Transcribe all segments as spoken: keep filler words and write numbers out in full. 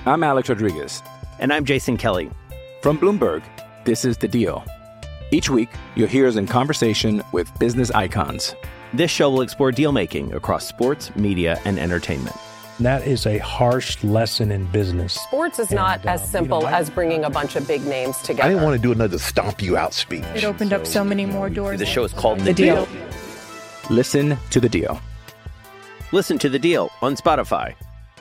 I'm Alex Rodriguez. And I'm Jason Kelly. From Bloomberg, this is The Deal. Each week, you'll hear us in conversation with business icons. This show will explore deal-making across sports, media, and entertainment. That is a harsh lesson in business. Sports is not and, uh, as simple you know, I, as bringing a bunch of big names together. I didn't want to do another stomp you out speech. It opened so, up so many more doors. The show is called The, the deal. deal. Listen to The Deal. Listen to The Deal on Spotify.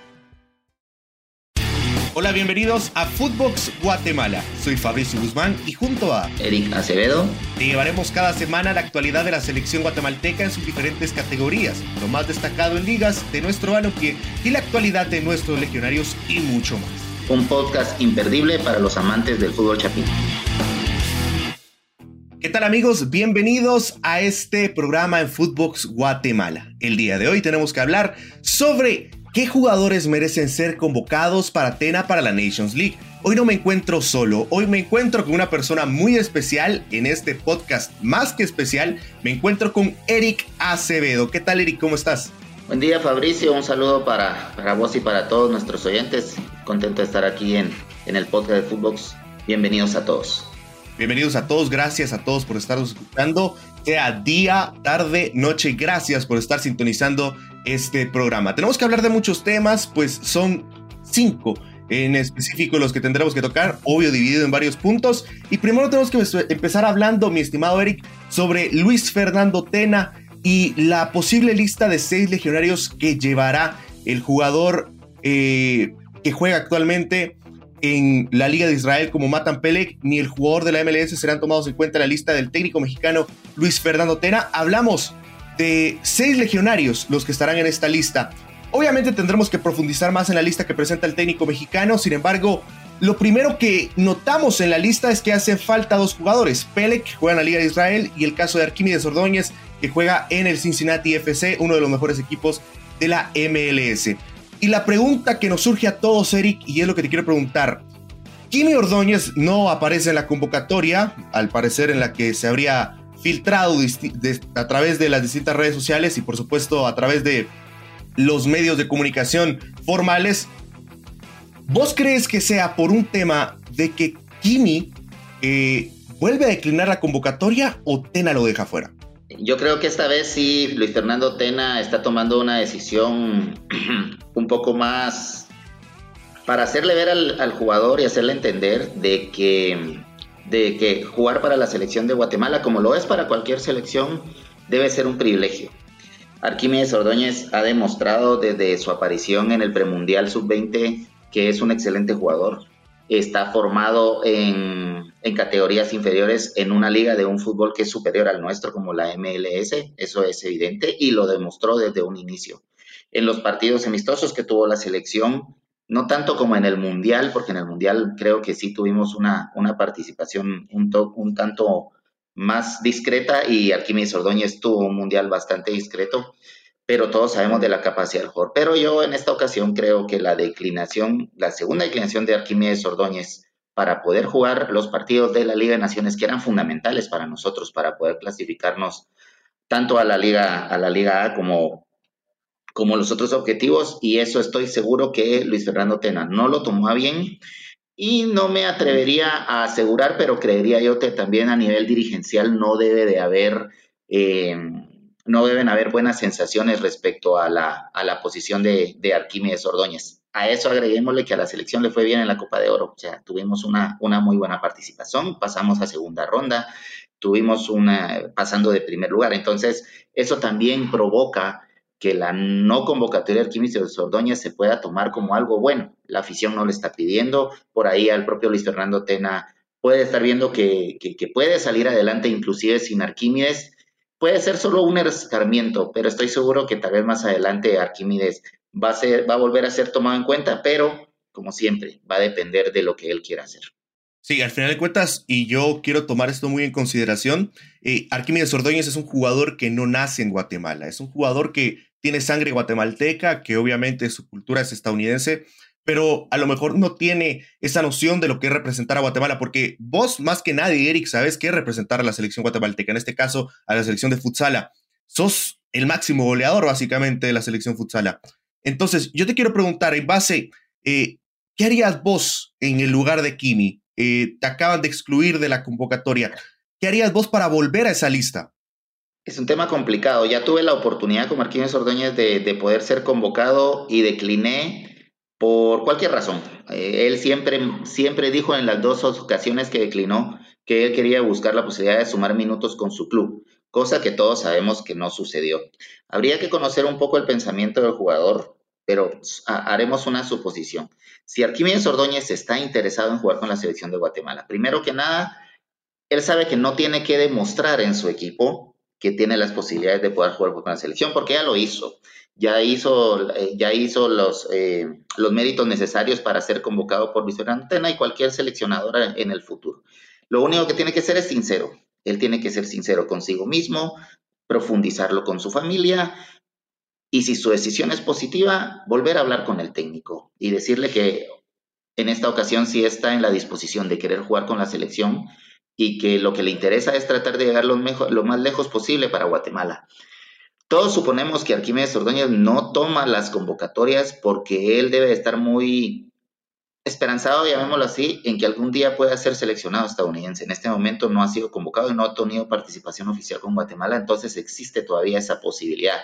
Hola, bienvenidos a Footbox Guatemala. Soy Fabricio Guzmán y junto a Eric Acevedo te llevaremos cada semana la actualidad de la selección guatemalteca en sus diferentes categorías, lo más destacado en ligas de nuestro balompié y la actualidad de nuestros legionarios y mucho más. Un podcast imperdible para los amantes del fútbol chapín. ¿Qué tal, amigos? Bienvenidos a este programa en Footbox Guatemala. El día de hoy tenemos que hablar sobre ¿qué jugadores merecen ser convocados para Tena para la Nations League? Hoy no me encuentro solo, hoy me encuentro con una persona muy especial en este podcast, más que especial, me encuentro con Eric Acevedo. ¿Qué tal, Eric? ¿Cómo estás? Buen día, Fabricio, un saludo para, para vos y para todos nuestros oyentes. Contento de estar aquí en, en el podcast de Footbox. Bienvenidos a todos. Bienvenidos a todos, gracias a todos por estarnos escuchando, sea día, tarde, noche, gracias por estar sintonizando este programa. Tenemos que hablar de muchos temas, pues son cinco en específico los que tendremos que tocar, obvio dividido en varios puntos, y primero tenemos que empezar hablando, mi estimado Eric, sobre Luis Fernando Tena y la posible lista de seis legionarios que llevará el jugador eh, que juega actualmente en la Liga de Israel como Matan Pelec, ni el jugador de la M L S serán tomados en cuenta en la lista del técnico mexicano Luis Fernando Tena. Hablamos de seis legionarios los que estarán en esta lista. Obviamente tendremos que profundizar más en la lista que presenta el técnico mexicano. Sin embargo, lo primero que notamos en la lista es que hacen falta dos jugadores. Pelec, que juega en la Liga de Israel, y el caso de Arquímedes Ordóñez, que juega en el Cincinnati F C, uno de los mejores equipos de la M L S. Y la pregunta que nos surge a todos, Eric, y es lo que te quiero preguntar. Kimi Ordóñez no aparece en la convocatoria, al parecer en la que se habría filtrado disti- de, a través de las distintas redes sociales y por supuesto a través de los medios de comunicación formales. ¿Vos crees que sea por un tema de que Kimi eh, vuelve a declinar la convocatoria o Tena lo deja fuera? Yo creo que esta vez sí Luis Fernando Tena está tomando una decisión un poco más para hacerle ver al, al jugador y hacerle entender de que, de que jugar para la selección de Guatemala, como lo es para cualquier selección, debe ser un privilegio. Arquímedes Ordóñez ha demostrado desde su aparición en el premundial sub veinte que es un excelente jugador. Está formado en, en categorías inferiores en una liga de un fútbol que es superior al nuestro como la M L S, eso es evidente, y lo demostró desde un inicio. En los partidos amistosos que tuvo la selección, no tanto como en el Mundial, porque en el Mundial creo que sí tuvimos una, una participación un, to, un tanto más discreta y Arquímedes Ordóñez tuvo un Mundial bastante discreto, pero todos sabemos de la capacidad del jugador. Pero yo en esta ocasión creo que la declinación, la segunda declinación de Arquímedes Ordóñez para poder jugar los partidos de la Liga de Naciones que eran fundamentales para nosotros, para poder clasificarnos tanto a la Liga, a la Liga A como, como los otros objetivos, y eso estoy seguro que Luis Fernando Tena no lo tomó a bien, y no me atrevería a asegurar, pero creería yo que también a nivel dirigencial no debe de haber... Eh, no deben haber buenas sensaciones respecto a la, a la posición de, de Arquímedes Ordóñez. A eso agreguémosle que a la selección le fue bien en la Copa de Oro, o sea, tuvimos una, una muy buena participación, pasamos a segunda ronda, tuvimos una, pasando de primer lugar, entonces eso también provoca que la no convocatoria de Arquímedes Ordóñez se pueda tomar como algo bueno. La afición no le está pidiendo, por ahí al propio Luis Fernando Tena puede estar viendo que, que, que puede salir adelante inclusive sin Arquímedes. Puede ser solo un escarmiento, pero estoy seguro que tal vez más adelante Arquímedes va a, ser, va a volver a ser tomado en cuenta, pero como siempre va a depender de lo que él quiera hacer. Sí, al final de cuentas, y yo quiero tomar esto muy en consideración, eh, Arquímedes Ordóñez es un jugador que no nace en Guatemala, es un jugador que tiene sangre guatemalteca, que obviamente su cultura es estadounidense, pero a lo mejor no tiene esa noción de lo que es representar a Guatemala, porque vos más que nadie, Eric, sabes qué es representar a la selección guatemalteca, en este caso a la selección de futsala. Sos el máximo goleador básicamente de la selección futsala. Entonces, yo te quiero preguntar, en base, eh, ¿qué harías vos en el lugar de Kimi? Eh, te acaban de excluir de la convocatoria. ¿Qué harías vos para volver a esa lista? Es un tema complicado. Ya tuve la oportunidad con Marquinhos Ordóñez de, de poder ser convocado y decliné por cualquier razón. Eh, él siempre, siempre dijo en las dos ocasiones que declinó que él quería buscar la posibilidad de sumar minutos con su club, cosa que todos sabemos que no sucedió. Habría que conocer un poco el pensamiento del jugador, pero haremos una suposición. Si Arquímedes Ordóñez está interesado en jugar con la selección de Guatemala, primero que nada, él sabe que no tiene que demostrar en su equipo que tiene las posibilidades de poder jugar con la selección, porque ya lo hizo. Ya hizo, ya hizo los, eh, los méritos necesarios para ser convocado por Luis Fernando Tena y cualquier seleccionador en el futuro. Lo único que tiene que ser es sincero. Él tiene que ser sincero consigo mismo, profundizarlo con su familia, y si su decisión es positiva, volver a hablar con el técnico y decirle que en esta ocasión sí está en la disposición de querer jugar con la selección y que lo que le interesa es tratar de llegar lo, mejor, lo más lejos posible para Guatemala. Todos suponemos que Arquímedes Ordóñez no toma las convocatorias porque él debe estar muy esperanzado, llamémoslo así, en que algún día pueda ser seleccionado estadounidense. En este momento no ha sido convocado y no ha tenido participación oficial con Guatemala, entonces existe todavía esa posibilidad.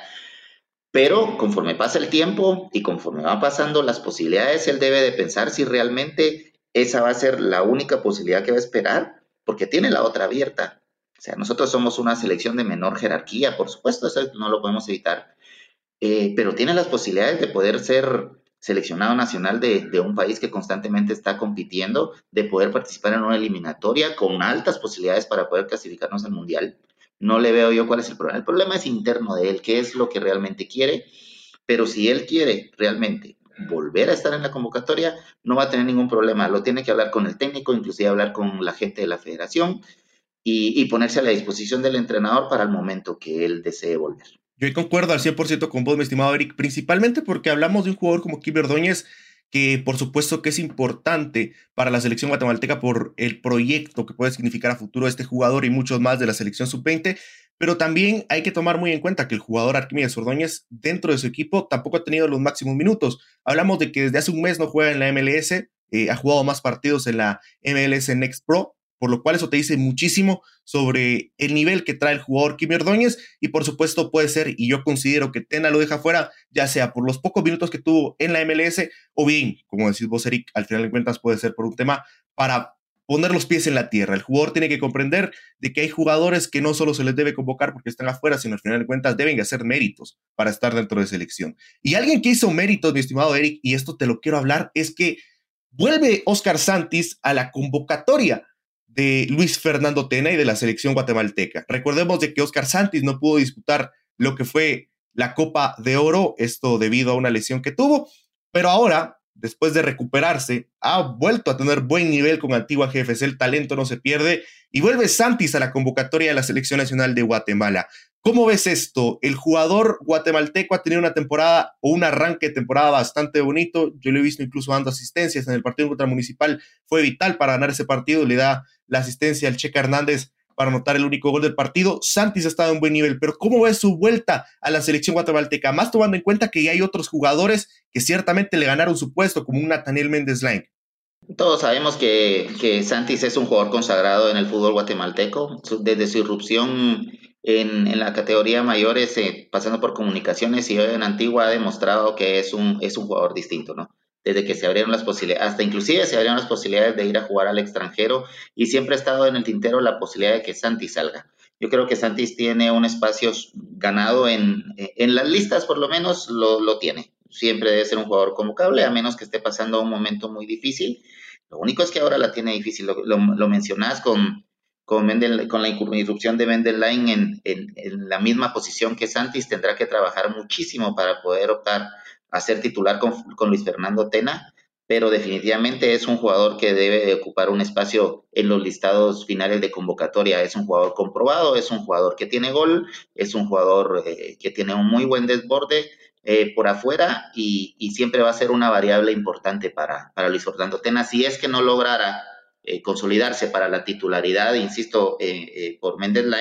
Pero conforme pasa el tiempo y conforme van pasando las posibilidades, él debe de pensar si realmente esa va a ser la única posibilidad que va a esperar, porque tiene la otra abierta. O sea, nosotros somos una selección de menor jerarquía, por supuesto, eso no lo podemos evitar, eh, pero tiene las posibilidades de poder ser seleccionado nacional de, de un país que constantemente está compitiendo, de poder participar en una eliminatoria con altas posibilidades para poder clasificarnos al Mundial. No le veo yo cuál es el problema. El problema es interno de él, qué es lo que realmente quiere, pero si él quiere realmente volver a estar en la convocatoria, no va a tener ningún problema. Lo tiene que hablar con el técnico, inclusive hablar con la gente de la federación y, y ponerse a la disposición del entrenador para el momento que él desee volver. Yo concuerdo al cien por ciento con vos, mi estimado Eric, principalmente porque hablamos de un jugador como Kimi Ordóñez, que por supuesto que es importante para la selección guatemalteca por el proyecto que puede significar a futuro este jugador y muchos más de la selección sub veinte, pero también hay que tomar muy en cuenta que el jugador Arquímedes Ordóñez dentro de su equipo tampoco ha tenido los máximos minutos. Hablamos de que desde hace un mes no juega en la M L S, eh, ha jugado más partidos en la M L S Next Pro, por lo cual eso te dice muchísimo sobre el nivel que trae el jugador Kimi Ordóñez, y por supuesto puede ser, y yo considero que Tena lo deja fuera, ya sea por los pocos minutos que tuvo en la M L S, o bien, como decís vos, Eric, al final de cuentas puede ser por un tema para poner los pies en la tierra. El jugador tiene que comprender de que hay jugadores que no solo se les debe convocar porque están afuera, sino al final de cuentas deben hacer méritos para estar dentro de selección. Y alguien que hizo méritos, mi estimado Eric, y esto te lo quiero hablar, es que vuelve Óscar Santis a la convocatoria de Luis Fernando Tena y de la selección guatemalteca. Recordemos de que Óscar Santis no pudo disputar lo que fue la Copa de Oro, esto debido a una lesión que tuvo, pero ahora, después de recuperarse, ha vuelto a tener buen nivel con Antigua G F C, el talento no se pierde, y vuelve Santis a la convocatoria de la Selección Nacional de Guatemala. ¿Cómo ves esto? El jugador guatemalteco ha tenido una temporada o un arranque de temporada bastante bonito. Yo lo he visto incluso dando asistencias en el partido contra Municipal. Fue vital para ganar ese partido. Le da la asistencia al Checa Hernández para anotar el único gol del partido. Santis ha estado en buen nivel, pero ¿cómo ves su vuelta a la selección guatemalteca? Más tomando en cuenta que ya hay otros jugadores que ciertamente le ganaron su puesto, como un Nathaniel Méndez Lain. Todos sabemos que, que Santis es un jugador consagrado en el fútbol guatemalteco. Desde su irrupción en, en la categoría mayores, eh, pasando por Comunicaciones y hoy en Antigua, ha demostrado que es un, es un jugador distinto, ¿no? Desde que se abrieron las posibilidades, hasta inclusive se abrieron las posibilidades de ir a jugar al extranjero, y siempre ha estado en el tintero la posibilidad de que Santis salga. Yo creo que Santis tiene un espacio ganado en, en las listas, por lo menos lo, lo tiene. Siempre debe ser un jugador convocable, a menos que esté pasando un momento muy difícil. Lo único es que ahora la tiene difícil. Lo, lo, lo mencionás con, con, Mendel, con la irrupción de Méndez Lain en, en, en la misma posición que Santis. Tendrá que trabajar muchísimo para poder optar a ser titular con, con Luis Fernando Tena, pero definitivamente es un jugador que debe de ocupar un espacio en los listados finales de convocatoria. Es un jugador comprobado, es un jugador que tiene gol, es un jugador eh, que tiene un muy buen desborde eh, por afuera, y, y siempre va a ser una variable importante para, para Luis Fernando Tena. Si es que no lograra eh, consolidarse para la titularidad, insisto, eh, eh, por Méndez Lain,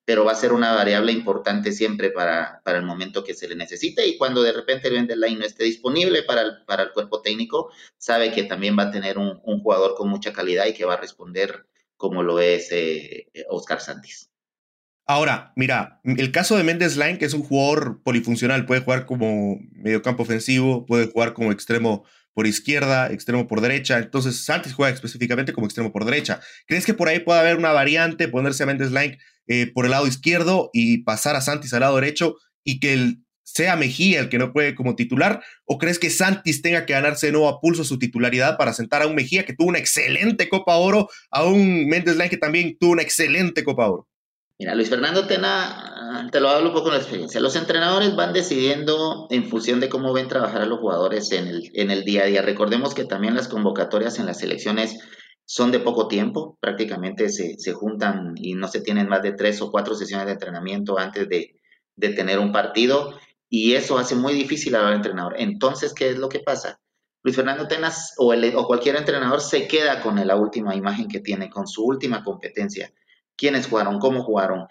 pero va a ser una variable importante siempre para, para el momento que se le necesite, y cuando de repente el vendor line no esté disponible para el, para el cuerpo técnico, sabe que también va a tener un, un jugador con mucha calidad y que va a responder como lo es eh, Oscar Santis. Ahora, mira, el caso de Mendes Line, que es un jugador polifuncional, puede jugar como mediocampo ofensivo, puede jugar como extremo por izquierda, extremo por derecha. Entonces, Santis juega específicamente como extremo por derecha. ¿Crees que por ahí puede haber una variante, ponerse a Mendes Line eh, por el lado izquierdo y pasar a Santis al lado derecho y que el, sea Mejía el que no juegue como titular? ¿O crees que Santis tenga que ganarse de nuevo a pulso su titularidad para sentar a un Mejía que tuvo una excelente Copa Oro, a un Mendes Line que también tuvo una excelente Copa Oro? Mira, Luis Fernando Tena, te lo hablo un poco con la experiencia. Los entrenadores van decidiendo en función de cómo ven trabajar a los jugadores en el, en el día a día. Recordemos que también las convocatorias en las selecciones son de poco tiempo, prácticamente se, se juntan y no se tienen más de tres o cuatro sesiones de entrenamiento antes de, de tener un partido, y eso hace muy difícil al entrenador. Entonces, ¿qué es lo que pasa? Luis Fernando Tenas o, el, o cualquier entrenador se queda con la última imagen que tiene, con su última competencia. Quiénes jugaron, cómo jugaron,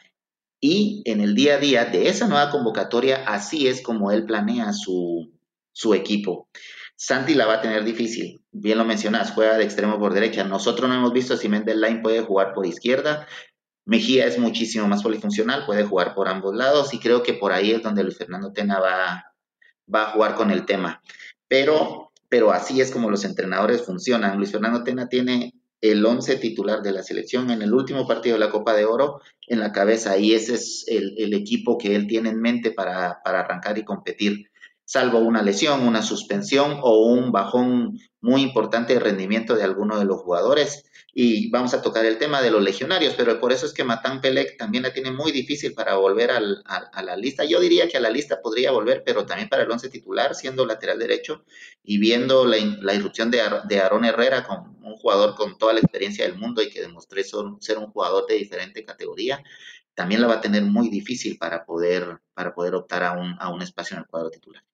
y en el día a día de esa nueva convocatoria, así es como él planea su, su equipo. Santi la va a tener difícil, bien lo mencionas, juega de extremo por derecha. Nosotros no hemos visto si Mendes Line puede jugar por izquierda. Mejía es muchísimo más polifuncional, puede jugar por ambos lados, y creo que por ahí es donde Luis Fernando Tena va, va a jugar con el tema. Pero, pero así es como los entrenadores funcionan. Luis Fernando Tena tiene el once titular de la selección en el último partido de la Copa de Oro en la cabeza, y ese es el, el equipo que él tiene en mente para, para arrancar y competir, salvo una lesión, una suspensión o un bajón muy importante de rendimiento de alguno de los jugadores. Y vamos a tocar el tema de los legionarios, pero por eso es que Matan Pelec también la tiene muy difícil para volver al, a, a la lista. Yo diría que a la lista podría volver, pero también para el once titular, siendo lateral derecho y viendo la, la irrupción de, Ar, de Aarón Herrera, con un jugador con toda la experiencia del mundo y que demostró ser un jugador de diferente categoría, también la va a tener muy difícil para poder, para poder optar a un, a un espacio en el cuadro titular.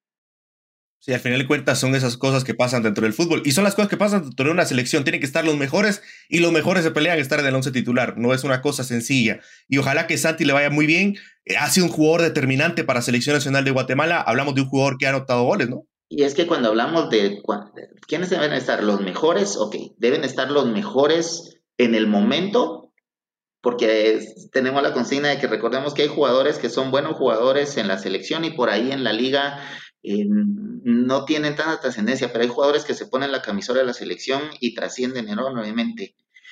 Sí, al final de cuentas son esas cosas que pasan dentro del fútbol, y son las cosas que pasan dentro de una selección. Tienen que estar los mejores, y los mejores se pelean a estar en el once titular. No es una cosa sencilla, y ojalá que Santi le vaya muy bien. Eh, ha sido un jugador determinante para Selección Nacional de Guatemala. Hablamos de un jugador que ha anotado goles, ¿no? Y es que cuando hablamos de quiénes deben estar los mejores, ok, deben estar los mejores en el momento, porque tenemos la consigna de que recordemos que hay jugadores que son buenos jugadores en la selección y por ahí en la liga eh, no tienen tanta trascendencia, pero hay jugadores que se ponen la camisola de la selección y trascienden enormemente.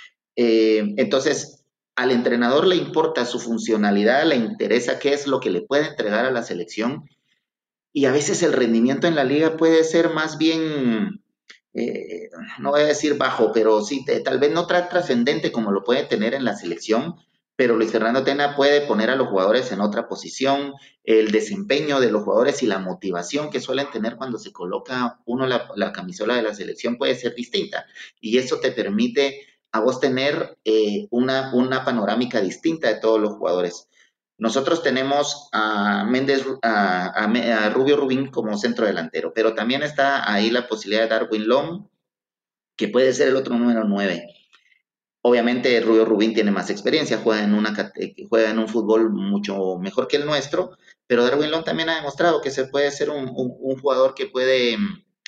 Eh, entonces, al entrenador le importa su funcionalidad, le interesa qué es lo que le puede entregar a la selección, y a veces el rendimiento en la liga puede ser más bien, eh, no voy a decir bajo, pero sí, te, tal vez no tan trascendente como lo puede tener en la selección, pero Luis Fernando Tena puede poner a los jugadores en otra posición. El desempeño de los jugadores y la motivación que suelen tener cuando se coloca uno la, la camisola de la selección puede ser distinta, y eso te permite a vos tener eh, una, una panorámica distinta de todos los jugadores. Nosotros tenemos a Méndez, a, a, a Rubio Rubín como centro delantero, pero también está ahí la posibilidad de Darwin Long, que puede ser el otro número nueve. Obviamente Rubio Rubín tiene más experiencia, juega en, una, juega en un fútbol mucho mejor que el nuestro, pero Darwin Long también ha demostrado que se puede ser un, un, un jugador que puede,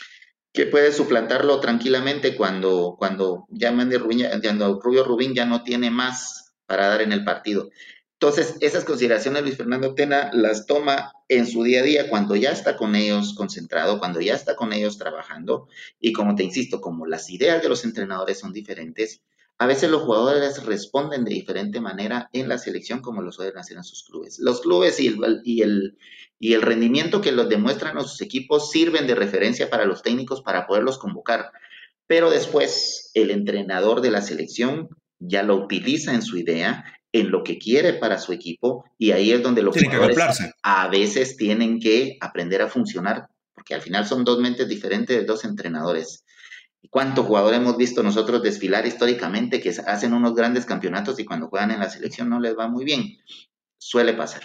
que puede suplantarlo tranquilamente cuando, cuando ya Méndez Rubín, ya, Rubio Rubín ya no tiene más para dar en el partido. Entonces, esas consideraciones Luis Fernando Tena las toma en su día a día cuando ya está con ellos concentrado, cuando ya está con ellos trabajando, y como te insisto, como las ideas de los entrenadores son diferentes, a veces los jugadores responden de diferente manera en la selección como lo suelen hacer en sus clubes. Los clubes y el, y el, y el rendimiento que los demuestran a sus equipos sirven de referencia para los técnicos para poderlos convocar, pero después el entrenador de la selección ya lo utiliza en su idea, en lo que quiere para su equipo, y ahí es donde los Tiene jugadores a veces tienen que aprender a funcionar, porque al final son dos mentes diferentes de dos entrenadores. ¿Cuántos jugadores hemos visto nosotros desfilar históricamente que hacen unos grandes campeonatos y cuando juegan en la selección no les va muy bien? Suele pasar.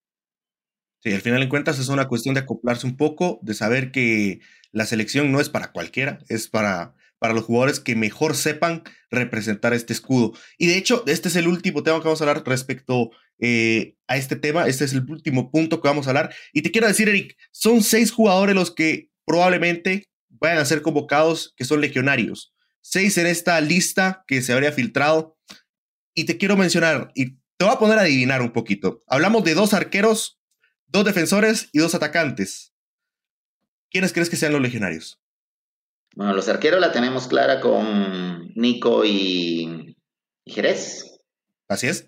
Sí, al final de cuentas es una cuestión de acoplarse un poco, de saber que la selección no es para cualquiera, es para, para los jugadores que mejor sepan representar este escudo. Y de hecho, este es el último tema que vamos a hablar respecto eh, a este tema. Este es el último punto que vamos a hablar. Y te quiero decir, Eric, son seis jugadores los que probablemente vayan a ser convocados, que son legionarios. Seis en esta lista que se habría filtrado. Y te quiero mencionar, y te voy a poner a adivinar un poquito. Hablamos de dos arqueros, dos defensores y dos atacantes. ¿Quiénes crees que sean los legionarios? Bueno, los arqueros la tenemos clara con Nico y, y Jerez. Así es.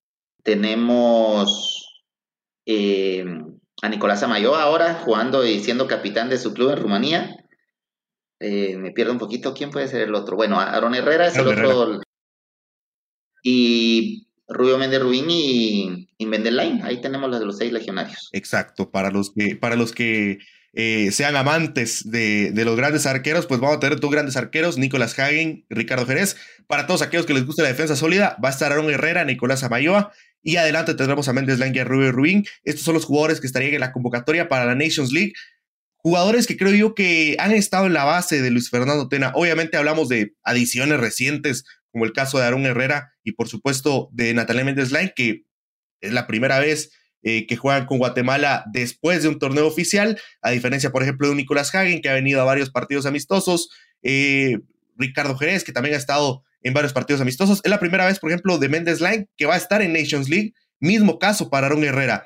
Tenemos eh, a Nicolás Amayo ahora jugando y siendo capitán de su club en Rumanía. Eh, me pierdo un poquito. ¿Quién puede ser el otro? Bueno, Aaron Herrera es el otro. Y Rubio Méndez Rubín y, y Mendelain. Ahí tenemos los de los seis legionarios. Exacto. Para los que, para los que eh, sean amantes de, de los grandes arqueros, pues vamos a tener dos grandes arqueros, Nicolás Hagen y Ricardo Jerez. Para todos aquellos que les guste la defensa sólida, va a estar Aaron Herrera, Nicolás Amayoa. Y adelante tendremos a Mendelain y a Rubio Rubín. Estos son los jugadores que estarían en la convocatoria para la Nations League. Jugadores que creo yo que han estado en la base de Luis Fernando Tena. Obviamente hablamos de adiciones recientes, como el caso de Aaron Herrera y por supuesto de Natalia Mendelain, que es la primera vez eh, que juegan con Guatemala después de un torneo oficial, a diferencia, por ejemplo, de un Nicolás Hagen, que ha venido a varios partidos amistosos, eh, Ricardo Jerez, que también ha estado en varios partidos amistosos. Es la primera vez, por ejemplo, de Mendelain, que va a estar en Nations League. Mismo caso para Aaron Herrera.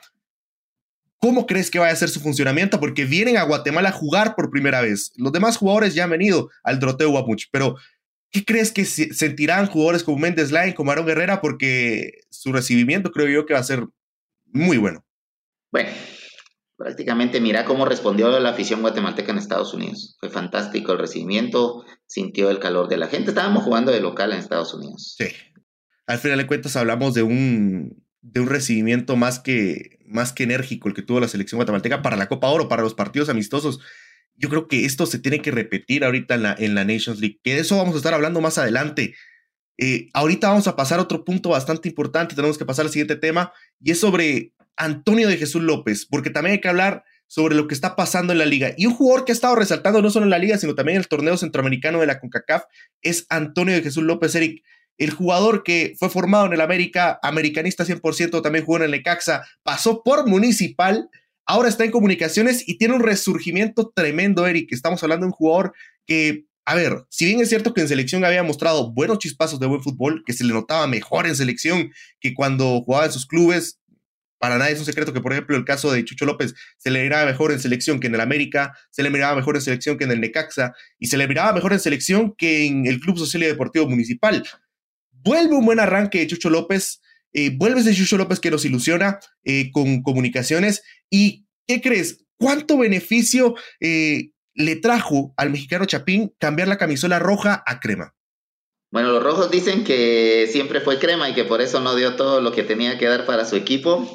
¿Cómo crees que vaya a ser su funcionamiento? Porque vienen a Guatemala a jugar por primera vez. Los demás jugadores ya han venido al Doroteo Guamuch, pero ¿qué crees que sentirán jugadores como Mendelain, como Aaron Herrera? Porque su recibimiento creo yo que va a ser muy bueno. Bueno, prácticamente mira cómo respondió la afición guatemalteca en Estados Unidos. Fue fantástico el recibimiento, sintió el calor de la gente. Estábamos jugando de local en Estados Unidos. Sí. Al final de cuentas hablamos de un, de un recibimiento más que, más que enérgico el que tuvo la selección guatemalteca para la Copa Oro, para los partidos amistosos. Yo creo que esto se tiene que repetir ahorita en la, en la Nations League, que de eso vamos a estar hablando más adelante. Eh, ahorita vamos a pasar a otro punto bastante importante, tenemos que pasar al siguiente tema, y es sobre Antonio de Jesús López, porque también hay que hablar sobre lo que está pasando en la liga. Y un jugador que ha estado resaltando no solo en la liga, sino también en el torneo centroamericano de la CONCACAF, es Antonio de Jesús López. Eric, el jugador que fue formado en el América, americanista cien por ciento, también jugó en el Necaxa, pasó por Municipal, ahora está en Comunicaciones y tiene un resurgimiento tremendo, Eric. Estamos hablando de un jugador que, a ver, si bien es cierto que en selección había mostrado buenos chispazos de buen fútbol, que se le notaba mejor en selección que cuando jugaba en sus clubes, para nadie es un secreto que, por ejemplo, el caso de Chucho López se le miraba mejor en selección que en el América, se le miraba mejor en selección que en el Necaxa, y se le miraba mejor en selección que en el Club Social y Deportivo Municipal. Vuelve un buen arranque de Chucho López, eh, vuelve ese Chucho López que nos ilusiona eh, con Comunicaciones. ¿Y qué crees? ¿Cuánto beneficio eh, le trajo al mexicano Chapín cambiar la camisola roja a crema? Bueno, los rojos dicen que siempre fue crema y que por eso no dio todo lo que tenía que dar para su equipo.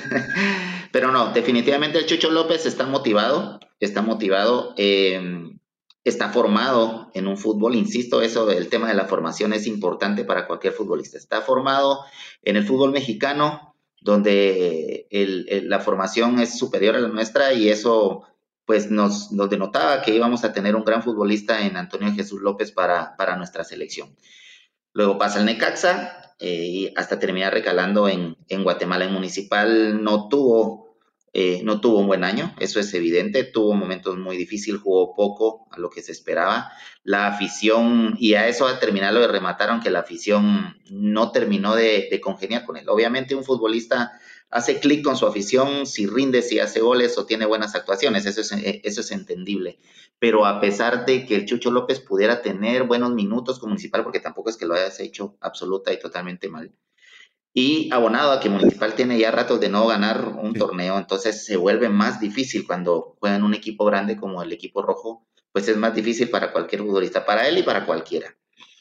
Pero no, definitivamente el Chucho López está motivado, está motivado, eh, está formado en un fútbol, insisto, eso, el tema de la formación es importante para cualquier futbolista. Está formado en el fútbol mexicano, donde el, el, la formación es superior a la nuestra y eso pues nos, nos denotaba que íbamos a tener un gran futbolista en Antonio Jesús López para, para nuestra selección. Luego pasa el Necaxa eh, y hasta termina recalando en, en Guatemala. En Municipal no tuvo, eh, no tuvo un buen año, eso es evidente, tuvo momentos muy difíciles, jugó poco a lo que se esperaba. La afición, y a eso a terminarlo de rematar, aunque la afición no terminó de, de congeniar con él. Obviamente un futbolista hace clic con su afición si rinde, si hace goles o tiene buenas actuaciones, eso es, eso es entendible. Pero a pesar de que el Chucho López pudiera tener buenos minutos con Municipal, porque tampoco es que lo hayas hecho absoluta y totalmente mal, y abonado a que Municipal tiene ya ratos de no ganar un sí. torneo, entonces se vuelve más difícil cuando juegan un equipo grande como el equipo rojo, pues es más difícil para cualquier futbolista, para él y para cualquiera.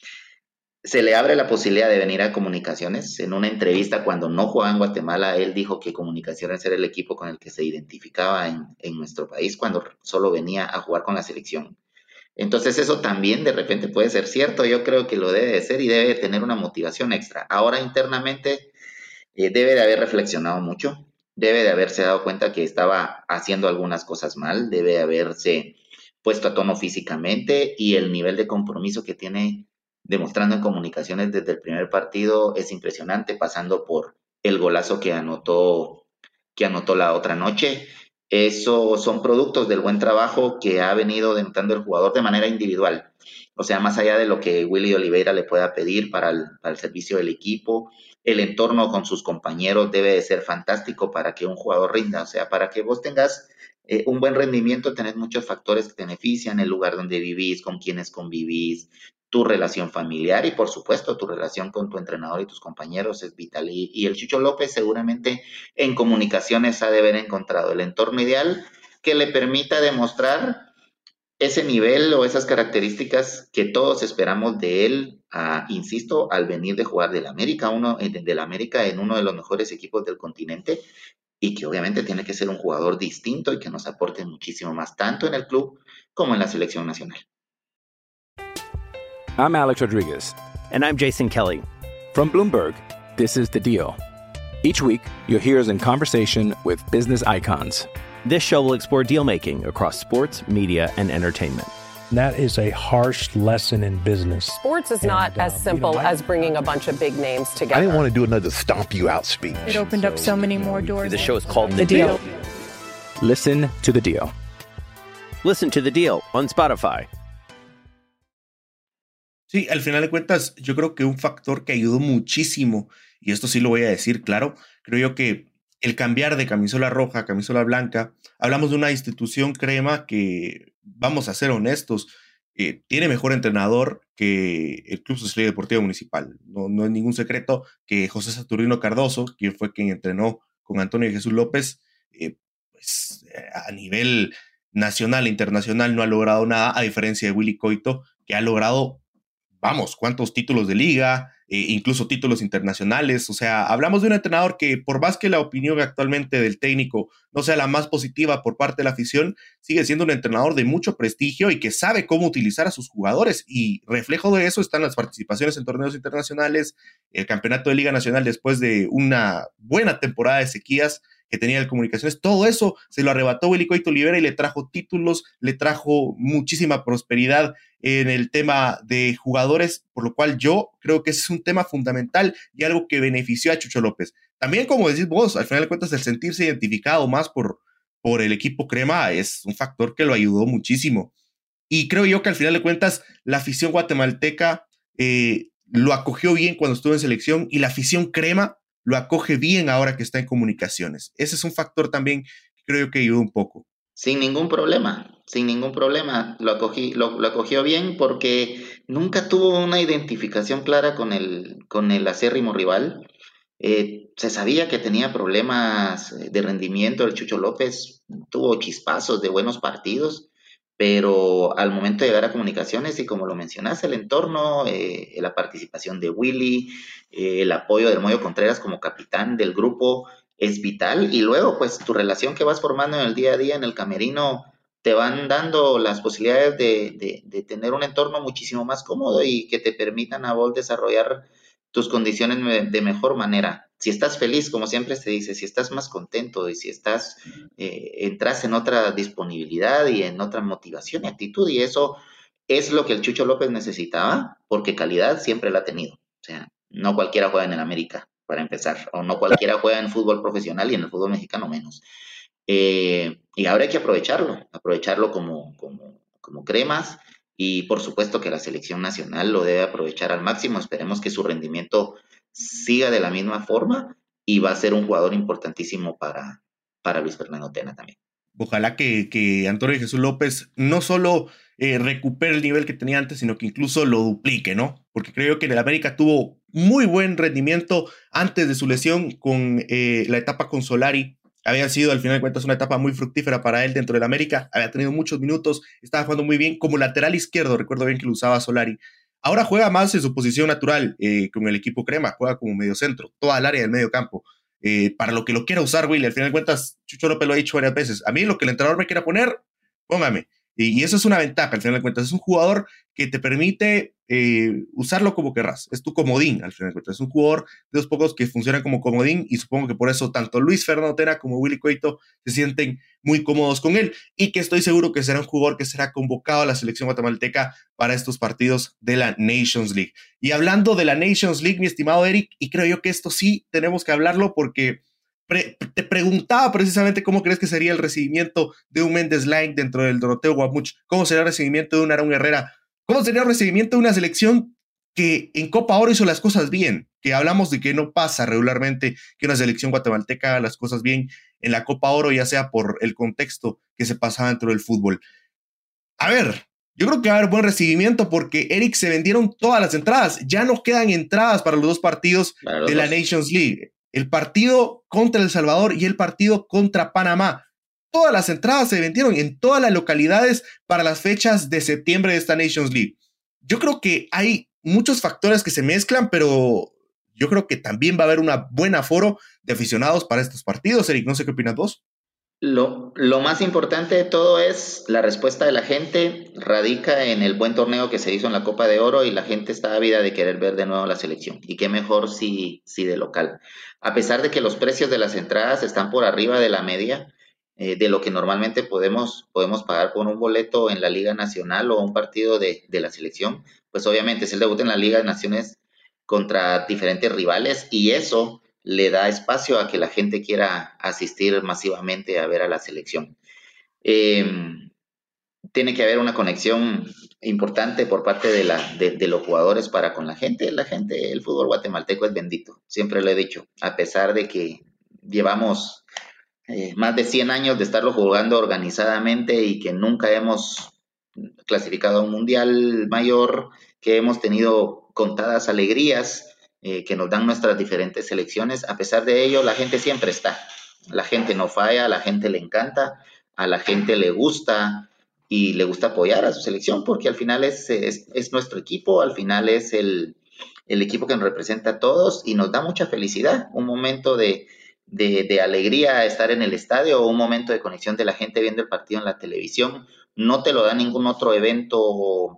Se le abre la posibilidad de venir a Comunicaciones. En una entrevista cuando no jugaba en Guatemala, él dijo que Comunicaciones era el equipo con el que se identificaba en, en nuestro país cuando solo venía a jugar con la selección. Entonces eso también de repente puede ser cierto, yo creo que lo debe de ser y debe de tener una motivación extra. Ahora internamente eh, debe de haber reflexionado mucho, debe de haberse dado cuenta que estaba haciendo algunas cosas mal, debe de haberse puesto a tono físicamente, y el nivel de compromiso que tiene demostrando en comunicaciones desde el primer partido es impresionante, pasando por el golazo que anotó, que anotó la otra noche. Eso son productos del buen trabajo que ha venido denotando el jugador de manera individual. O sea, más allá de lo que Willy Oliveira le pueda pedir para el, para el servicio del equipo, el entorno con sus compañeros debe de ser fantástico para que un jugador rinda. O sea, para que vos tengas eh, un buen rendimiento, tenés muchos factores que te benefician: el lugar donde vivís, con quienes convivís, tu relación familiar y, por supuesto, tu relación con tu entrenador y tus compañeros es vital. Y, y el Chucho López seguramente en comunicaciones ha de haber encontrado el entorno ideal que le permita demostrar ese nivel o esas características que todos esperamos de él, uh, insisto, al venir de jugar del América, uno, del América en uno de los mejores equipos del continente, y que obviamente tiene que ser un jugador distinto y que nos aporte muchísimo más, tanto en el club como en la selección nacional. I'm Alex Rodriguez. And I'm Jason Kelly. From Bloomberg, this is The Deal. Each week, you'll hear us in conversation with business icons. This show will explore deal-making across sports, media, and entertainment. That is a harsh lesson in business. Sports is not And, uh, as simple you know, I- as bringing a bunch of big names I together. didn't want to do another stomp you out speech. It opened up so many more doors. The show is called The The Deal. Deal. Listen to The Deal. Listen to The Deal on Spotify. Sí, al final de cuentas, yo creo que un factor que ayudó muchísimo, y esto sí lo voy a decir claro, creo yo que el cambiar de camisola roja a camisola blanca, hablamos de una institución crema que, vamos a ser honestos, eh, tiene mejor entrenador que el Club Social y Deportivo Municipal. No, no es ningún secreto que José Saturnino Cardoso, quien fue quien entrenó con Antonio Jesús López, eh, pues eh, a nivel nacional e internacional no ha logrado nada, a diferencia de Willy Coito, que ha logrado, vamos, cuántos títulos de liga, eh, incluso títulos internacionales. O sea, hablamos de un entrenador que, por más que la opinión actualmente del técnico no sea la más positiva por parte de la afición, sigue siendo un entrenador de mucho prestigio y que sabe cómo utilizar a sus jugadores, y reflejo de eso están las participaciones en torneos internacionales, el campeonato de Liga Nacional después de una buena temporada de sequías que tenía el Comunicaciones. Todo eso se lo arrebató Willy Coito Olivera y le trajo títulos, le trajo muchísima prosperidad en el tema de jugadores, por lo cual yo creo que ese es un tema fundamental y algo que benefició a Chucho López. También, como decís vos, al final de cuentas, el sentirse identificado más por, por el equipo crema es un factor que lo ayudó muchísimo. Y creo yo que al final de cuentas, la afición guatemalteca eh, lo acogió bien cuando estuvo en selección, y la afición crema lo acoge bien ahora que está en comunicaciones. Ese es un factor también que creo yo que ayudó un poco. Sin ningún problema, sin ningún problema. Lo, acogí, lo, lo acogió bien porque nunca tuvo una identificación clara con el, con el acérrimo rival. Eh, se sabía que tenía problemas de rendimiento el Chucho López, tuvo chispazos de buenos partidos, pero al momento de llegar a comunicaciones, y como lo mencionaste, el entorno, eh, la participación de Willy, eh, el apoyo del Moyo Contreras como capitán del grupo es vital, y luego pues tu relación que vas formando en el día a día en el camerino te van dando las posibilidades de, de, de tener un entorno muchísimo más cómodo y que te permitan a vos desarrollar tus condiciones de mejor manera. Si estás feliz, como siempre se dice, si estás más contento y si estás, eh, entras en otra disponibilidad y en otra motivación y actitud, y eso es lo que el Chucho López necesitaba, porque calidad siempre la ha tenido. O sea, no cualquiera juega en el América, para empezar, o no cualquiera juega en fútbol profesional, y en el fútbol mexicano menos. Eh, y ahora hay que aprovecharlo, aprovecharlo como, como, como cremas, y por supuesto que la selección nacional lo debe aprovechar al máximo. Esperemos que su rendimiento siga de la misma forma, y va a ser un jugador importantísimo para, para Luis Fernando Tena también. Ojalá que, que Antonio Jesús López no solo eh, recupere el nivel que tenía antes, sino que incluso lo duplique, ¿no? Porque creo que en el América tuvo muy buen rendimiento antes de su lesión con eh, la etapa con Solari. Había sido, al final de cuentas, una etapa muy fructífera para él dentro del América. Había tenido muchos minutos, estaba jugando muy bien como lateral izquierdo. Recuerdo bien que lo usaba Solari. Ahora juega más en su posición natural eh, con el equipo crema. Juega como mediocentro, toda el área del medio campo. Eh, para lo que lo quiera usar, Willy. Al final de cuentas, Chucho López lo ha dicho varias veces. A mí lo que el entrenador me quiera poner, póngame. Y, y eso es una ventaja, al final de cuentas. Es un jugador que te permite eh, usarlo como querrás, es tu comodín al final de cuentas, es un jugador de los pocos que funcionan como comodín y supongo que por eso tanto Luis Fernando Tena como Willy Cueto se sienten muy cómodos con él y que estoy seguro que será un jugador que será convocado a la selección guatemalteca para estos partidos de la Nations League. Y hablando de la Nations League, mi estimado Eric, y creo yo que esto sí tenemos que hablarlo porque pre- te preguntaba precisamente cómo crees que sería el recibimiento de un Mendes Laing dentro del Doroteo Guamuch, cómo sería el recibimiento de un Aarón Herrera, cómo sería el recibimiento de una selección que en Copa Oro hizo las cosas bien, que hablamos de que no pasa regularmente que una selección guatemalteca haga las cosas bien en la Copa Oro, ya sea por el contexto que se pasaba dentro del fútbol. A ver, yo creo que va a haber buen recibimiento porque, Eric, se vendieron todas las entradas, ya no quedan entradas para los dos partidos claro, de la Nations League, el partido contra El Salvador y el partido contra Panamá. Todas las entradas se vendieron en todas las localidades para las fechas de septiembre de esta Nations League. Yo creo que hay muchos factores que se mezclan, pero yo creo que también va a haber una buen aforo de aficionados para estos partidos. Eric, no sé qué opinas vos. Lo, lo más importante de todo es la respuesta de la gente, radica en el buen torneo que se hizo en la Copa de Oro y la gente está ávida de querer ver de nuevo la selección. Y qué mejor si, si de local. A pesar de que los precios de las entradas están por arriba de la media, eh, de lo que normalmente podemos, podemos pagar por un boleto en la Liga Nacional o un partido de, de la selección, pues obviamente es el debut en la Liga de Naciones contra diferentes rivales y eso le da espacio a que la gente quiera asistir masivamente a ver a la selección. Eh, tiene que haber una conexión importante por parte de, la, de, de los jugadores para con la gente. La gente, el fútbol guatemalteco es bendito, siempre lo he dicho, a pesar de que llevamos eh, más de cien años de estarlo jugando organizadamente y que nunca hemos clasificado a un mundial mayor, que hemos tenido contadas alegrías eh, que nos dan nuestras diferentes selecciones. A pesar de ello, la gente siempre está. La gente no falla, a la gente le encanta, a la gente le gusta y le gusta apoyar a su selección porque al final es, es, es nuestro equipo, al final es el, el equipo que nos representa a todos y nos da mucha felicidad. Un momento de, de, de alegría estar en el estadio o un momento de conexión de la gente viendo el partido en la televisión. No te lo da ningún otro evento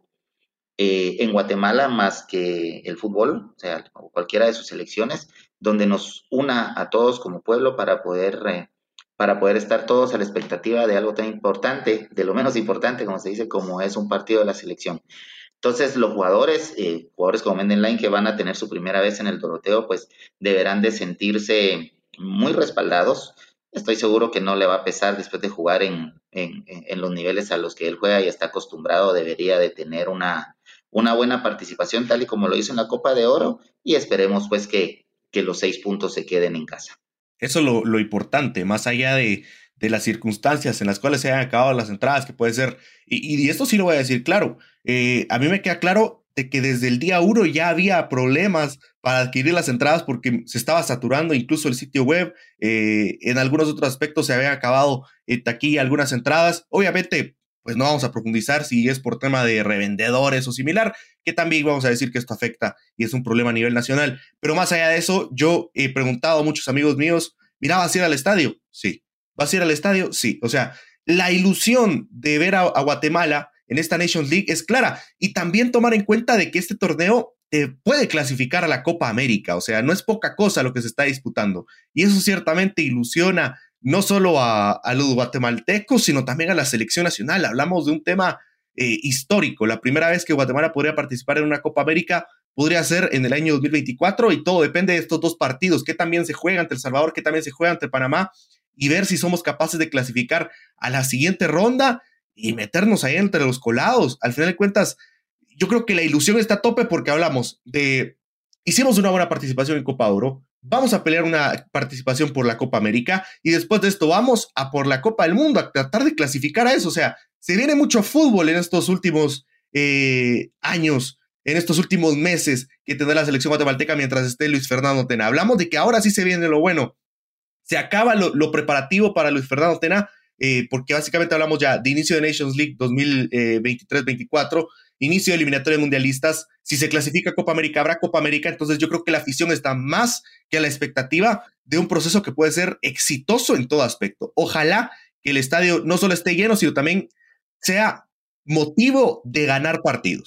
eh, en Guatemala más que el fútbol, o sea, cualquiera de sus selecciones, donde nos una a todos como pueblo para poder, eh, para poder estar todos a la expectativa de algo tan importante, de lo menos importante, como se dice, como es un partido de la selección. Entonces, los jugadores, eh, jugadores como Mendes Laing, que van a tener su primera vez en el Doroteo, pues deberán de sentirse muy respaldados. Estoy seguro que no le va a pesar después de jugar en, en, en los niveles a los que él juega y está acostumbrado. Debería de tener una, una buena participación tal y como lo hizo en la Copa de Oro y esperemos pues que, que los seis puntos se queden en casa. Eso es lo, lo importante, más allá de, de las circunstancias en las cuales se hayan acabado las entradas, que puede ser, y, y esto sí lo voy a decir claro, eh, a mí me queda claro de que desde el día uno ya había problemas para adquirir las entradas porque se estaba saturando incluso el sitio web, eh, en algunos otros aspectos se habían acabado eh, taquilla algunas entradas, obviamente pues no vamos a profundizar si es por tema de revendedores o similar, que también vamos a decir que esto afecta y es un problema a nivel nacional, pero más allá de eso, yo he preguntado a muchos amigos míos, mira, ¿vas a ir al estadio? Sí. ¿Vas a ir al estadio? Sí. O sea, la ilusión de ver a, a Guatemala en esta Nations League es clara y también tomar en cuenta de que este torneo te puede clasificar a la Copa América, o sea, no es poca cosa lo que se está disputando y eso ciertamente ilusiona no solo a, a los guatemaltecos, sino también a la selección nacional. Hablamos de un tema eh, histórico, la primera vez que Guatemala podría participar en una Copa América podría ser en el año dos mil veinticuatro y todo depende de estos dos partidos, que también se juega ante El Salvador, que también se juega ante Panamá y ver si somos capaces de clasificar a la siguiente ronda y meternos ahí entre los colados. Al final de cuentas, yo creo que la ilusión está a tope porque hablamos de, hicimos una buena participación en Copa Oro, vamos a pelear una participación por la Copa América y después de esto vamos a por la Copa del Mundo, a tratar de clasificar a eso. O sea, se viene mucho fútbol en estos últimos eh, años, en estos últimos meses que tendrá la selección guatemalteca mientras esté Luis Fernando Tena. Hablamos de que ahora sí se viene lo bueno. Se acaba lo, lo preparativo para Luis Fernando Tena, eh, porque básicamente hablamos ya de inicio de Nations League dos mil veintitrés veinticuatro, inicio de eliminatorias mundialistas. Si se clasifica Copa América, habrá Copa América. Entonces yo creo que la afición está más que a la expectativa de un proceso que puede ser exitoso en todo aspecto. Ojalá que el estadio no solo esté lleno, sino también sea motivo de ganar partidos.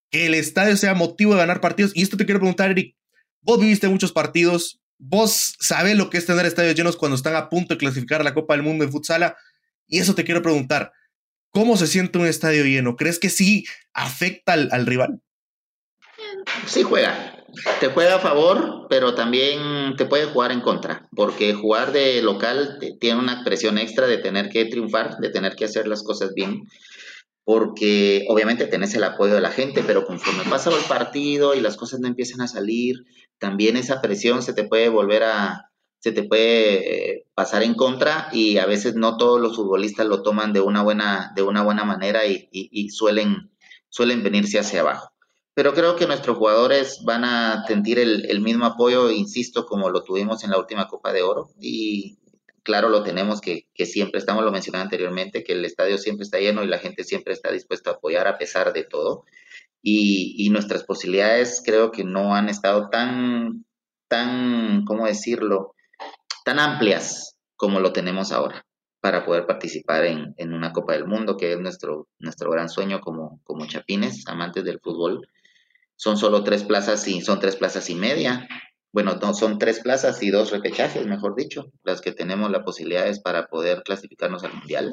que el estadio sea motivo de ganar partidos. Y esto te quiero preguntar, Eric, vos viviste muchos partidos, vos sabés lo que es tener estadios llenos cuando están a punto de clasificar a la Copa del Mundo en futsal, y eso te quiero preguntar, ¿cómo se siente un estadio lleno? ¿Crees que sí afecta al, al rival? Sí juega, te juega a favor, pero también te puede jugar en contra, porque jugar de local tiene una presión extra de tener que triunfar, de tener que hacer las cosas bien, porque obviamente tenés el apoyo de la gente, pero conforme pasa el partido y las cosas no empiezan a salir, también esa presión se te puede volver a, se te puede pasar en contra, y a veces no todos los futbolistas lo toman de una buena, de una buena manera y, y, y suelen, suelen venirse hacia abajo. Pero creo que nuestros jugadores van a sentir el, el mismo apoyo, insisto, como lo tuvimos en la última Copa de Oro, y claro, lo tenemos que, que siempre, estamos lo mencioné anteriormente, que el estadio siempre está lleno y la gente siempre está dispuesta a apoyar a pesar de todo, y, y nuestras posibilidades creo que no han estado tan, tan, ¿cómo decirlo?, tan amplias como lo tenemos ahora para poder participar en, en una Copa del Mundo, que es nuestro, nuestro gran sueño como, como chapines, amantes del fútbol. Son solo tres plazas y son tres plazas y media. Bueno, no, son tres plazas y dos repechajes, mejor dicho, las que tenemos las posibilidades para poder clasificarnos al Mundial.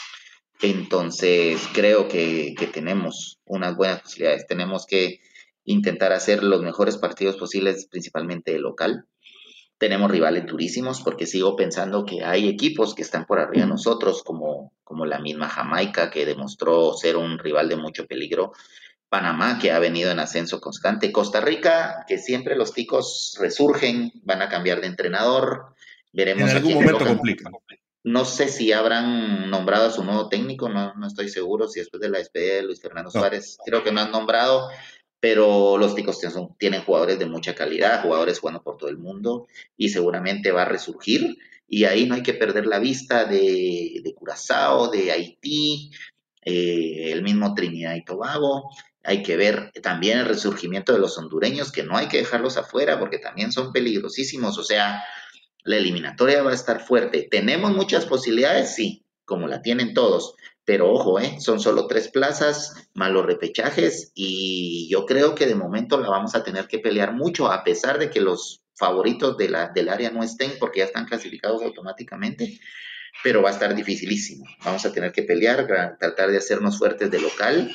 Entonces, creo que, que tenemos unas buenas posibilidades. Tenemos que intentar hacer los mejores partidos posibles, principalmente de local. Tenemos rivales durísimos, porque sigo pensando que hay equipos que están por arriba de nosotros, como, como la misma Jamaica, que demostró ser un rival de mucho peligro. Panamá, que ha venido en ascenso constante. Costa Rica, que siempre los ticos resurgen, van a cambiar de entrenador. Veremos. En algún momento complica. No sé si habrán nombrado a su nuevo técnico, no, no estoy seguro si después de la despedida de Luis Fernando no. Suárez, creo que no han nombrado, pero los ticos tienen, tienen jugadores de mucha calidad, jugadores jugando por todo el mundo, y seguramente va a resurgir, y ahí no hay que perder la vista de, de Curazao, de Haití, eh, el mismo Trinidad y Tobago. Hay que ver también el resurgimiento de los hondureños, que no hay que dejarlos afuera porque también son peligrosísimos. O sea, la eliminatoria va a estar fuerte. ¿Tenemos muchas posibilidades? Sí, como la tienen todos. Pero ojo, ¿eh? Son solo tres plazas, más los repechajes, y yo creo que de momento la vamos a tener que pelear mucho, a pesar de que los favoritos de la, del área no estén, porque ya están clasificados automáticamente. Pero va a estar dificilísimo. Vamos a tener que pelear, tratar de hacernos fuertes de local.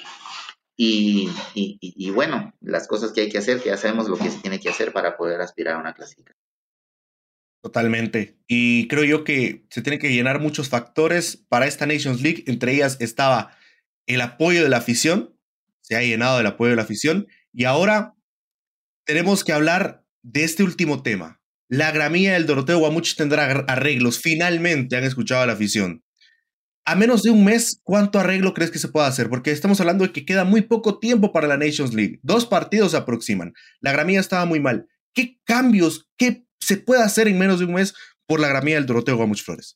Y, y, y bueno, las cosas que hay que hacer, que ya sabemos lo que se tiene que hacer para poder aspirar a una clasificación. Totalmente. Y creo yo que se tienen que llenar muchos factores para esta Nations League. Entre ellas estaba el apoyo de la afición. Se ha llenado el apoyo de la afición. Y ahora tenemos que hablar de este último tema. La gramilla del Doroteo Guamuch tendrá arreglos. Finalmente han escuchado a la afición. A menos de un mes, ¿cuánto arreglo crees que se puede hacer? Porque estamos hablando de que queda muy poco tiempo para la Nations League. Dos partidos se aproximan. La gramilla estaba muy mal. ¿Qué cambios, qué se puede hacer en menos de un mes por la gramilla del Doroteo Guamuch Flores?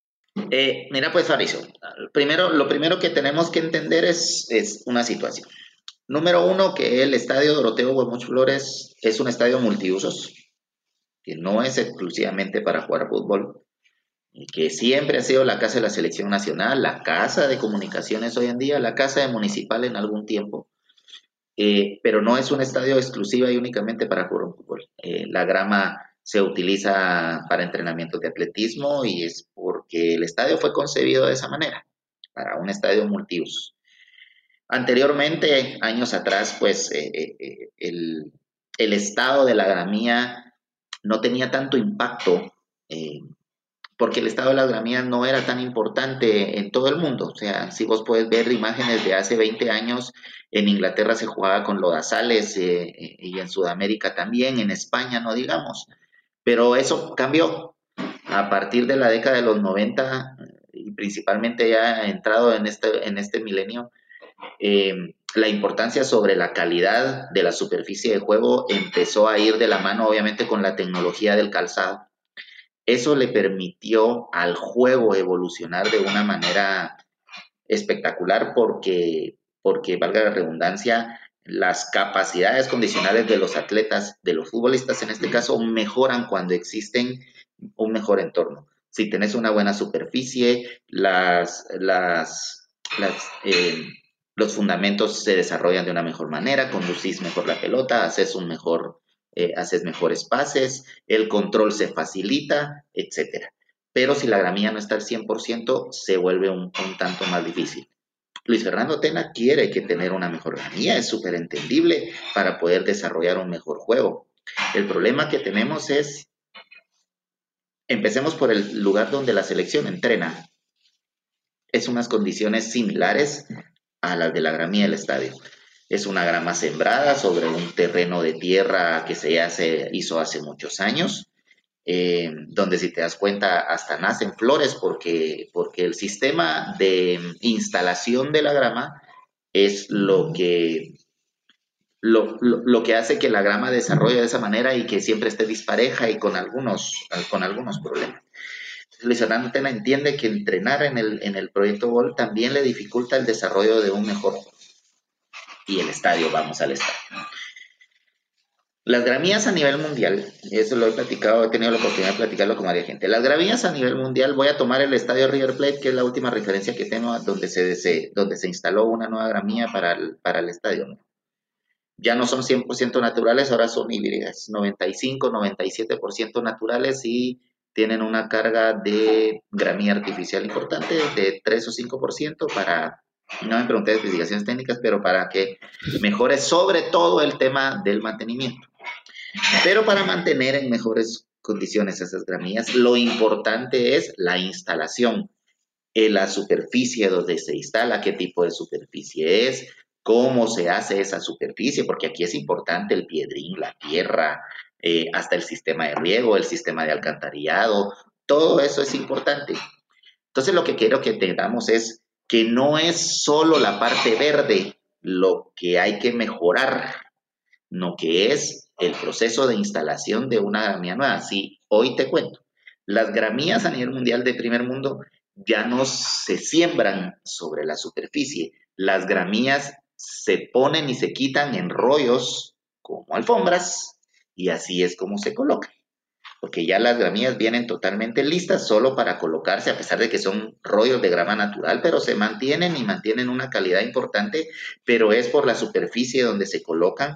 Eh, mira, pues, Fabricio, primero, lo primero que tenemos que entender es, es una situación. Número uno, que el estadio Doroteo Guamuch Flores es un estadio multiusos, que no es exclusivamente para jugar fútbol, que siempre ha sido la casa de la selección nacional, la casa de comunicaciones hoy en día, la casa de municipal en algún tiempo, eh, pero no es un estadio exclusiva y únicamente para jugar un fútbol. Eh, la grama se utiliza para entrenamientos de atletismo, y es porque el estadio fue concebido de esa manera, para un estadio multiusos. Anteriormente, años atrás, pues eh, eh, el, el estado de la gramilla no tenía tanto impacto, eh, porque el estado de las gramillas no era tan importante en todo el mundo. O sea, si vos podés ver imágenes de hace veinte años, en Inglaterra se jugaba con lodazales, eh, y en Sudamérica también, en España no digamos. Pero eso cambió a partir de la década de los noventa, y principalmente ya entrado en este, en este milenio. Eh, la importancia sobre la calidad de la superficie de juego empezó a ir de la mano, obviamente, con la tecnología del calzado. Eso le permitió al juego evolucionar de una manera espectacular, porque, porque valga la redundancia, las capacidades condicionales de los atletas, de los futbolistas en este caso, mejoran cuando existen un mejor entorno. Si tenés una buena superficie, las, las, las, eh, los fundamentos se desarrollan de una mejor manera, conducís mejor la pelota, haces un mejor, eh, haces mejores pases, el control se facilita, etcétera. Pero si la gramilla no está al cien por ciento, se vuelve un, un tanto más difícil. Luis Fernando Tena quiere que tener una mejor gramilla, es súper entendible para poder desarrollar un mejor juego. El problema que tenemos es, empecemos por el lugar donde la selección entrena. Es unas condiciones similares a las de la gramilla del estadio. Es una grama sembrada sobre un terreno de tierra que se hace, hizo hace muchos años, eh, donde si te das cuenta hasta nacen flores porque, porque el sistema de instalación de la grama es lo que, lo, lo, lo que hace que la grama desarrolle de esa manera y que siempre esté dispareja y con algunos, con algunos problemas. Luis Fernando Tena entiende que entrenar en el, en el proyecto Gol también le dificulta el desarrollo de un mejor juego. Y el estadio, vamos al estadio. Las gramillas a nivel mundial, eso lo he platicado, he tenido la oportunidad de platicarlo con varias gente. Las gramillas a nivel mundial, voy a tomar el estadio River Plate, que es la última referencia que tengo, donde se, se, donde se instaló una nueva gramilla para el, para el estadio, ¿no? Ya no son cien por ciento naturales, ahora son híbridas, noventa y cinco, noventa y siete por ciento naturales y tienen una carga de gramilla artificial importante de tres o cinco por ciento para, no me pregunté de especificaciones técnicas, pero para que mejore sobre todo el tema del mantenimiento. Pero para mantener en mejores condiciones esas gramillas, lo importante es la instalación, en la superficie donde se instala, qué tipo de superficie es, cómo se hace esa superficie, porque aquí es importante el piedrín, la tierra, Eh, hasta el sistema de riego, el sistema de alcantarillado, todo eso es importante. Entonces lo que quiero que tengamos es que no es solo la parte verde lo que hay que mejorar, no que es el proceso de instalación de una gramilla nueva. Sí, hoy te cuento, las gramillas a nivel mundial de primer mundo ya no se siembran sobre la superficie, las gramillas se ponen y se quitan en rollos como alfombras, y así es como se colocan, porque ya las gramillas vienen totalmente listas solo para colocarse, a pesar de que son rollos de grama natural, pero se mantienen y mantienen una calidad importante, pero es por la superficie donde se colocan.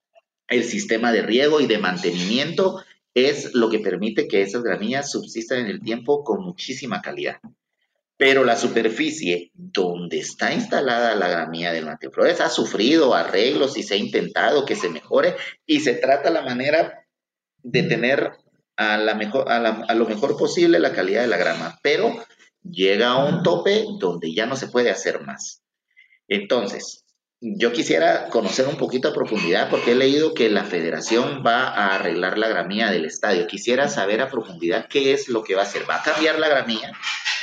El sistema de riego y de mantenimiento es lo que permite que esas gramillas subsistan en el tiempo con muchísima calidad. Pero la superficie donde está instalada la gramilla del Mateo Flores ha sufrido arreglos y se ha intentado que se mejore y se trata la manera de tener a, la mejor, a, la, a lo mejor posible la calidad de la grama, pero llega a un tope donde ya no se puede hacer más. Entonces, yo quisiera conocer un poquito a profundidad porque he leído que la federación va a arreglar la gramilla del estadio. Quisiera saber a profundidad qué es lo que va a hacer. ¿Va a cambiar la gramilla?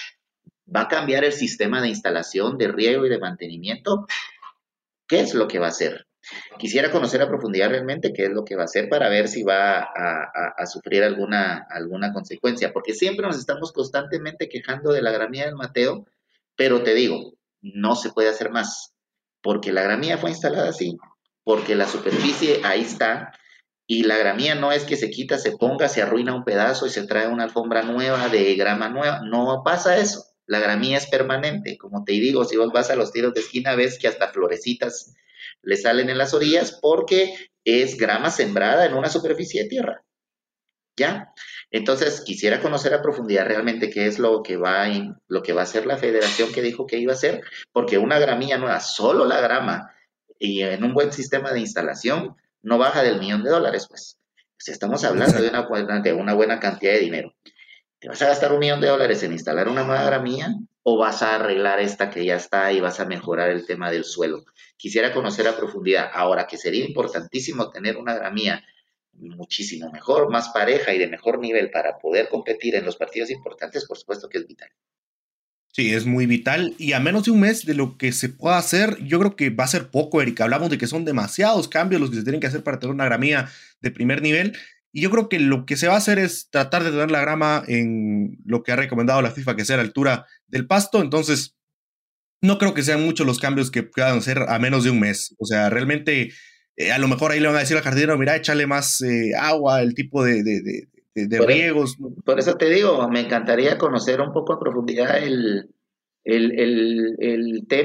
¿Va a cambiar el sistema de instalación, de riego y de mantenimiento? ¿Qué es lo que va a hacer? Quisiera conocer a profundidad realmente qué es lo que va a hacer para ver si va a, a, a sufrir alguna, alguna consecuencia, porque siempre nos estamos constantemente quejando de la gramilla del Mateo, pero te digo, no se puede hacer más, porque la gramilla fue instalada así, porque la superficie ahí está, y la gramilla no es que se quita, se ponga, se arruina un pedazo y se trae una alfombra nueva de grama nueva, no pasa eso. La gramilla es permanente, como te digo, si vos vas a los tiros de esquina ves que hasta florecitas le salen en las orillas porque es grama sembrada en una superficie de tierra, ¿ya? Entonces quisiera conocer a profundidad realmente qué es lo que va a, lo que va a hacer la federación que dijo que iba a hacer, porque una gramilla nueva, solo la grama y en un buen sistema de instalación no baja del millón de dólares, pues. Si estamos hablando de una, buena, de una buena cantidad de dinero. ¿Te vas a gastar un millón de dólares en instalar una nueva gramilla o vas a arreglar esta que ya está y vas a mejorar el tema del suelo? Quisiera conocer a profundidad. Ahora, que sería importantísimo tener una gramilla muchísimo mejor, más pareja y de mejor nivel para poder competir en los partidos importantes, por supuesto que es vital. Sí, es muy vital y a menos de un mes de lo que se pueda hacer, yo creo que va a ser poco, Eric. Hablamos de que son demasiados cambios los que se tienen que hacer para tener una gramilla de primer nivel. Y yo creo que lo que se va a hacer es tratar de tener la grama en lo que ha recomendado la FIFA, que sea a la altura del pasto. Entonces, no creo que sean muchos los cambios que puedan hacer a menos de un mes. O sea, realmente, eh, a lo mejor ahí le van a decir al jardinero, mira, échale más eh, agua, el tipo de, de, de, de, de por riegos. Eso, por eso te digo, me encantaría conocer un poco a profundidad el, el, el, el tema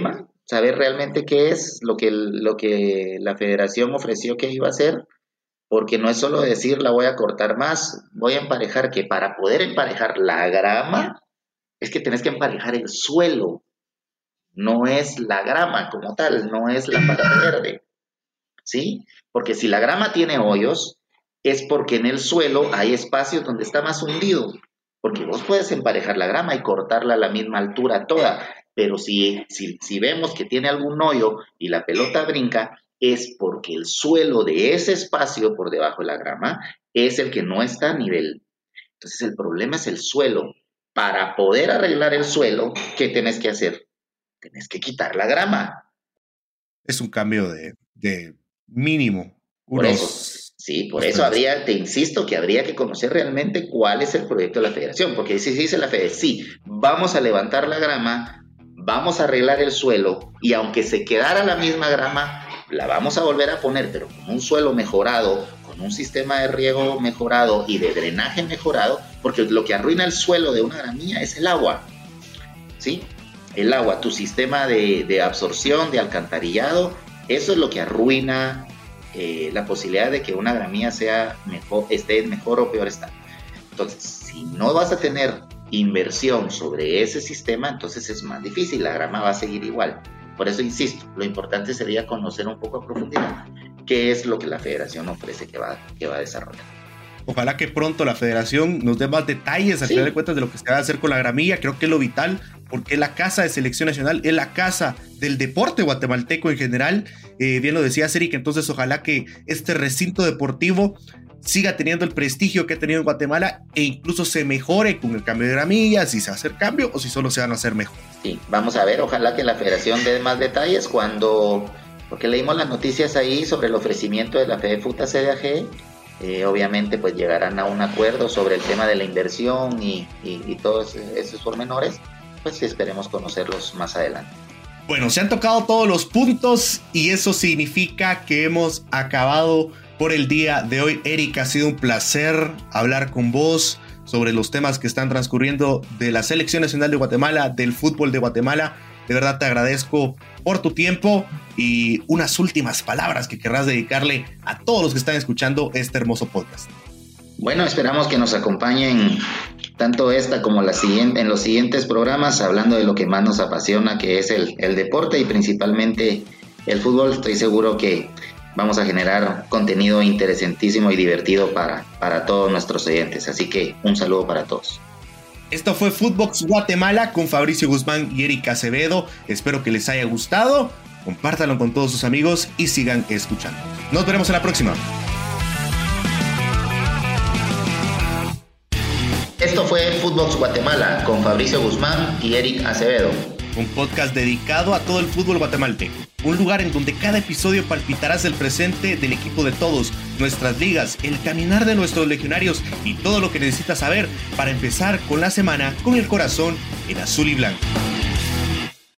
saber realmente qué es lo que, lo que la federación ofreció que iba a hacer, porque no es solo decir la voy a cortar más, voy a emparejar, que para poder emparejar la grama, es que tenés que emparejar el suelo, no es la grama como tal, no es la parte verde, ¿sí? Porque si la grama tiene hoyos, es porque en el suelo hay espacios donde está más hundido, porque vos puedes emparejar la grama y cortarla a la misma altura toda, pero si, si, si vemos que tiene algún hoyo y la pelota brinca, es porque el suelo de ese espacio por debajo de la grama es el que no está a nivel. Entonces el problema es el suelo. Para poder arreglar el suelo, ¿qué tenés que hacer? Tenés que quitar la grama. Es un cambio de, de mínimo. Por unos, eso, sí, por eso habría, te insisto, que habría que conocer realmente cuál es el proyecto de la federación, porque si dice la federación, sí, vamos a levantar la grama, vamos a arreglar el suelo, y aunque se quedara la misma grama, la vamos a volver a poner, pero con un suelo mejorado, con un sistema de riego mejorado y de drenaje mejorado, porque lo que arruina el suelo de una gramilla es el agua, ¿sí? El agua, tu sistema de, de absorción, de alcantarillado, eso es lo que arruina eh, la posibilidad de que una gramilla sea mejor, esté en mejor o peor estado. Entonces, si no vas a tener inversión sobre ese sistema, entonces es más difícil, la grama va a seguir igual. Por eso insisto, lo importante sería conocer un poco a profundidad qué es lo que la federación ofrece que va, que va a desarrollar. Ojalá que pronto la federación nos dé más detalles al Sí. final de cuentas de lo que se va a hacer con la gramilla. Creo que es lo vital, porque es la casa de selección nacional, es la casa del deporte guatemalteco en general. Eh, bien lo decía Eric, entonces ojalá que este recinto deportivo siga teniendo el prestigio que ha tenido en Guatemala e incluso se mejore con el cambio de gramillas, si se va a hacer cambio o si solo se van a hacer mejor. Sí, vamos a ver, ojalá que la federación dé más detalles cuando, porque leímos las noticias ahí sobre el ofrecimiento de la FEDEFUTA C D A G, eh, obviamente pues llegarán a un acuerdo sobre el tema de la inversión y, y, y todos esos pormenores, pues esperemos conocerlos más adelante. Bueno, se han tocado todos los puntos y eso significa que hemos acabado por el día de hoy. Eric, ha sido un placer hablar con vos sobre los temas que están transcurriendo de la Selección Nacional de Guatemala, del fútbol de Guatemala. De verdad te agradezco por tu tiempo y unas últimas palabras que querrás dedicarle a todos los que están escuchando este hermoso podcast. Bueno, esperamos que nos acompañen tanto esta como la siguiente, en los siguientes programas, hablando de lo que más nos apasiona, que es el, el deporte y principalmente el fútbol. Estoy seguro que vamos a generar contenido interesantísimo y divertido para, para todos nuestros oyentes. Así que un saludo para todos. Esto fue Footbox Guatemala con Fabricio Guzmán y Eric Acevedo. Espero que les haya gustado. Compártanlo con todos sus amigos y sigan escuchando. Nos veremos en la próxima. Esto fue Footbox Guatemala con Fabricio Guzmán y Eric Acevedo. Un podcast dedicado a todo el fútbol guatemalteco. Un lugar en donde cada episodio palpitarás el presente del equipo de todos, nuestras ligas, el caminar de nuestros legionarios y todo lo que necesitas saber para empezar con la semana con el corazón en azul y blanco.